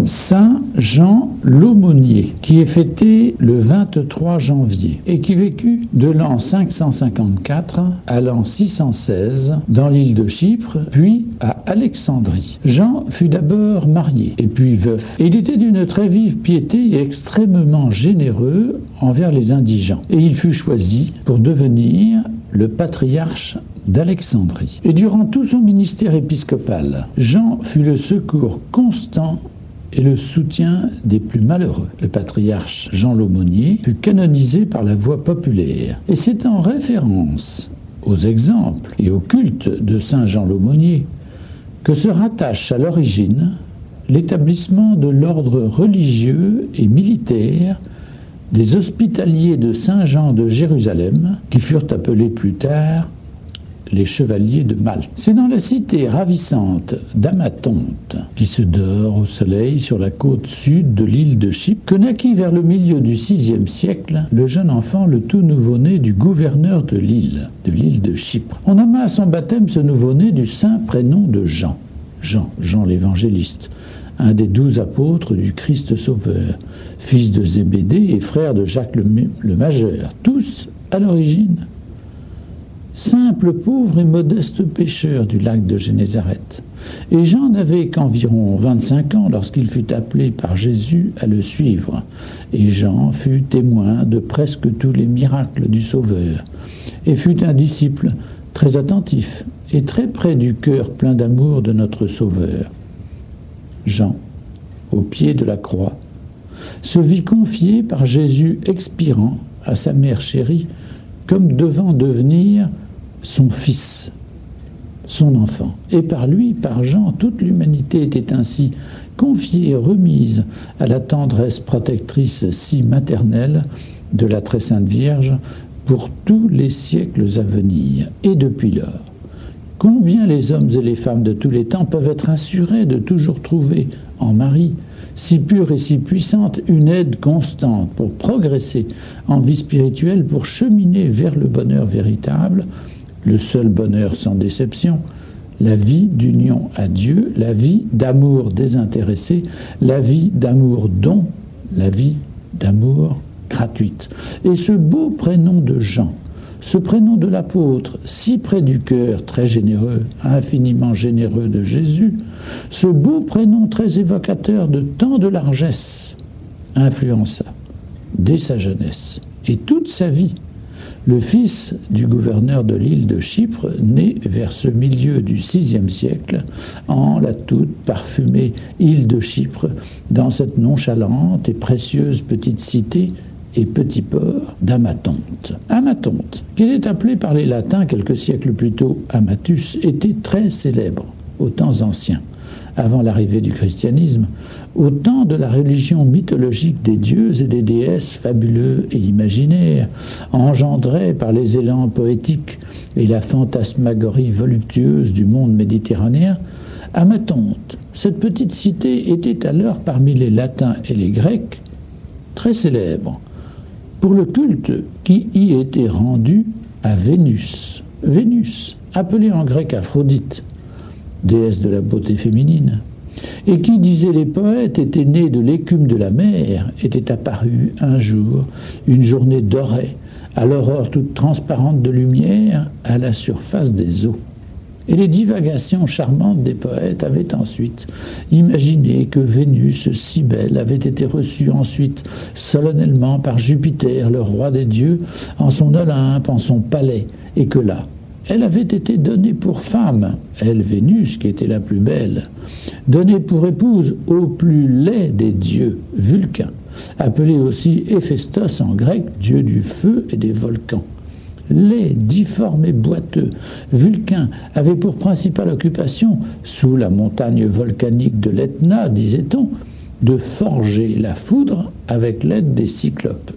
Saint Jean l'Aumônier, qui est fêté le 23 janvier et qui vécut de l'an 554 à l'an 616 dans l'île de Chypre, puis à Alexandrie. Jean fut d'abord marié et puis veuf, et il était d'une très vive piété et extrêmement généreux envers les indigents. Et il fut choisi pour devenir le patriarche d'Alexandrie. Et durant tout son ministère épiscopal, Jean fut le secours constant et le soutien des plus malheureux. Le patriarche Jean l'Aumônier fut canonisé par la voie populaire. Et c'est en référence aux exemples et au culte de Saint Jean l'Aumônier que se rattache à l'origine l'établissement de l'ordre religieux et militaire des Hospitaliers de Saint Jean de Jérusalem, qui furent appelés plus tard les Chevaliers de Malte. C'est dans la cité ravissante d'Amathonte, qui se dort au soleil sur la côte sud de l'île de Chypre, que naquit vers le milieu du VIe siècle le jeune enfant, le tout nouveau-né du gouverneur de l'île de Chypre. On nomma à son baptême ce nouveau-né du saint prénom de Jean. Jean l'évangéliste, un des 12 apôtres du Christ Sauveur, fils de Zébédée et frère de Jacques le Majeur, tous à l'origine simple, pauvre et modeste pêcheur du lac de Génézareth. Et Jean n'avait qu'environ 25 ans lorsqu'il fut appelé par Jésus à le suivre. Et Jean fut témoin de presque tous les miracles du Sauveur, et fut un disciple très attentif et très près du cœur plein d'amour de notre Sauveur. Jean, au pied de la croix, se vit confié par Jésus expirant à sa mère chérie, comme devant devenir son fils, son enfant. Et par lui, par Jean, toute l'humanité était ainsi confiée et remise à la tendresse protectrice si maternelle de la très sainte Vierge pour tous les siècles à venir. Et depuis lors, combien les hommes et les femmes de tous les temps peuvent être assurés de toujours trouver en Marie, si pure et si puissante, une aide constante pour progresser en vie spirituelle, pour cheminer vers le bonheur véritable, le seul bonheur sans déception, la vie d'union à Dieu, la vie d'amour désintéressé, la vie d'amour don, la vie d'amour gratuite. Et ce beau prénom de Jean, ce prénom de l'apôtre, si près du cœur, très généreux, infiniment généreux de Jésus, ce beau prénom très évocateur de tant de largesse, influença, dès sa jeunesse et toute sa vie, le fils du gouverneur de l'île de Chypre, né vers ce milieu du VIe siècle, en la toute parfumée île de Chypre, dans cette nonchalante et précieuse petite cité et petit port d'Amathonte. Amathonte, qui était appelée par les Latins quelques siècles plus tôt Amathus, était très célèbre aux temps anciens, avant l'arrivée du christianisme, au temps de la religion mythologique des dieux et des déesses fabuleux et imaginaires, engendrés par les élans poétiques et la fantasmagorie voluptueuse du monde méditerranéen. Amathonte, cette petite cité, était alors parmi les Latins et les Grecs très célèbre pour le culte qui y était rendu à Vénus. Vénus, appelée en grec Aphrodite, déesse de la beauté féminine, et qui, disaient les poètes, était née de l'écume de la mer, était apparue un jour, une journée dorée, à l'aurore toute transparente de lumière, à la surface des eaux. Et les divagations charmantes des poètes avaient ensuite imaginé que Vénus, si belle, avait été reçue ensuite solennellement par Jupiter, le roi des dieux, en son Olympe, en son palais, et que là, elle avait été donnée pour femme, elle, Vénus, qui était la plus belle, donnée pour épouse au plus laid des dieux, Vulcain, appelé aussi Héphaïstos en grec, dieu du feu et des volcans. Laid, difforme et boiteux, Vulcain avait pour principale occupation, sous la montagne volcanique de l'Etna, disait-on, de forger la foudre avec l'aide des cyclopes.